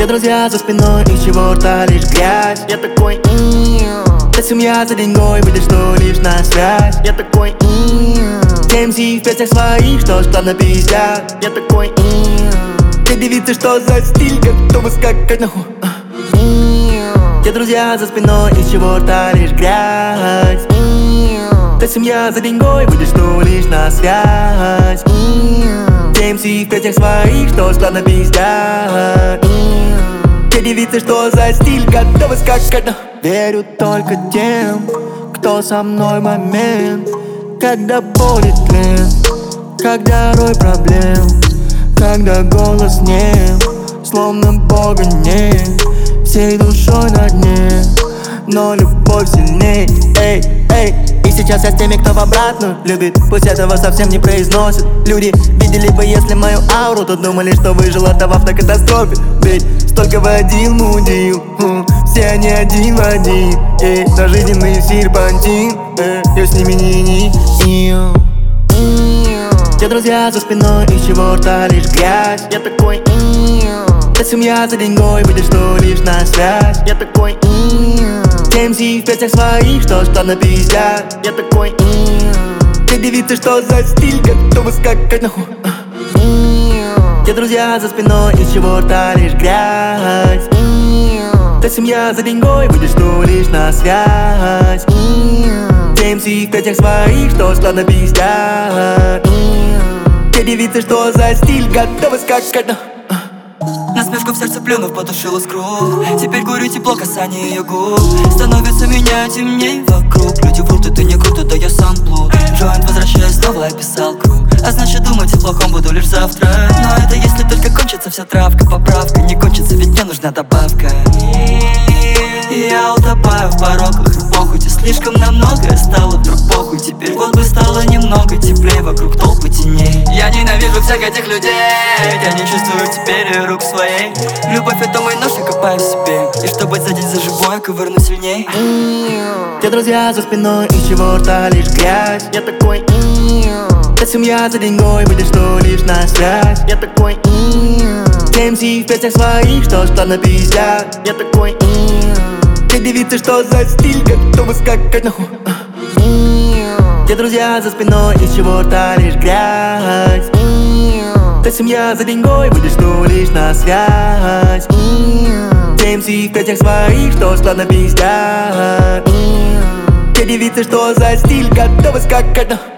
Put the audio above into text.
Те друзья за спиной, из чего рта лишь грязь. Я такой та семья за деньгой, выйдешь, что лишь на связь. Я такой те МС в песнях своих, что складно пиздят. Я такой те девицы, что за стиль, готовы скакать нахуй. Те друзья за спиной, из чего рта лишь грязь. Та семья за деньгой, выйдешь, что лишь на связь. Те МС в песнях своих, что складно пиздят. Те девицы, что за стиль, готовы скакать нахуй. Верю только тем, кто со мной в момент, когда болит тлен, когда рой проблем, когда голос нем, словно Бога нет, всей душой на дне, но любовь сильней. Эй, эй. И сейчас я с теми, кто в обратную любит, пусть этого совсем не произносят. Люди видели бы, если мою ауру, то думали, что выжил от автокатастрофе. Ведь столько водил, мудил, все они один в один. На жизненный серпантин, я с ними не. Те друзья за спиной, из чего рта лишь грязь. Я такой та семья за деньгой, выйдешь, что лишь на связь. Я такой те МС в песнях своих, что складно пиздят. Я такой те девицы, что за стиль, готовы скакать нахуй. Те друзья за спиной, из чего рта лишь грязь. Та семья за деньгой, выйдешь, что лишь на связь. Те МС в песнях своих, что складно пиздят. Те девицы, что за стиль, готовы скакать нахуй. Насмешку в сердце плюнув, потушил искру. Теперь курю тепло касание ее губ. Становится меня темней вокруг. Люди врут, это не круто, да я сам плут. Джойнт, возвращаясь, снова описал круг. А значит, думать о плохом буду лишь завтра. Но это если только кончится вся травка. Поправка не кончится, ведь мне нужна добавка. Я утопаю в пороках и похуй. Слишком на многое стало вдруг похуй. Теперь вот бы стало немного теплее, вокруг толпы теней. Я ненавижу всех этих людей. Я не чувствую теперь рук своей. Любовь — это мой нож, я копаю в себе. И чтобы задеть за живое, ковырну сильней. Те друзья за спиной, из чего рта лишь грязь. Я такой та семья за деньгой, выйдешь, что лишь на связь. Я такой те МС в песнях своих, что складно пиздят. Я такой те девицы, что за стиль, готовы скакать нахуй. Те друзья за спиной, из чего рта лишь грязь. Та семья за деньгой, выйдешь, что лишь на связь. Те МС в песнях своих, что складно пиздят. Те девицы, что за стиль, готовы скакать нахуй.